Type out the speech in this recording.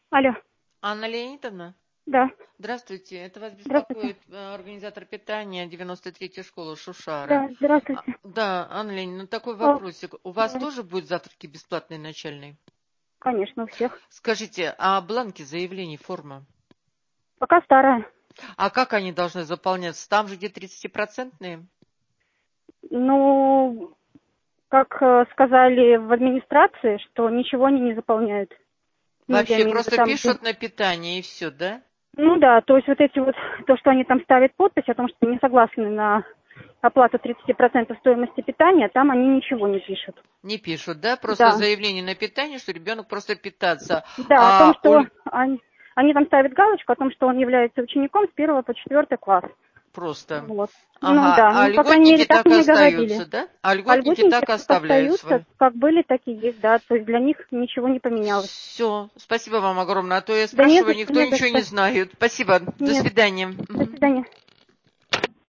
Алло, Анна Леонидовна, да, здравствуйте. Это вас здравствуйте. беспокоит организатор питания 93-й школы Шушара. Да, здравствуйте. Да, Анна Леонидовна, такой О, вопросик. У вас давайте. тоже будут завтраки бесплатные начальные? Конечно, у всех. Скажите, а бланки заявлений, форма? Пока старая. А как они должны заполняться? Там же где 30-процентные? Ну, как сказали в администрации, что ничего они не заполняют. Ну, я Вообще имею в виду просто там, где... пишут на питание и все, да? Ну да, то есть вот эти вот, то, что они там ставят подпись о том, что не согласны на оплату 30% стоимости питания, там они ничего не пишут. Не пишут, да? Просто Да, заявление на питание, что ребенок просто питаться. да, о том, что они там ставят галочку о том, что он является учеником с 1 по 4 класс. Просто. Вот. Ну Ага, да, а ну, по крайней льготники мере, так так и мне говорили. остаются, да? А А льготники льготники так оставляют остаются, свои. как были, так и есть, да. То есть для них ничего не поменялось. Все, спасибо вам огромное. А то я Да не за спрашиваю, что, никто не за ничего что. не знает. Спасибо, до Нет. свидания. До Мгм. свидания.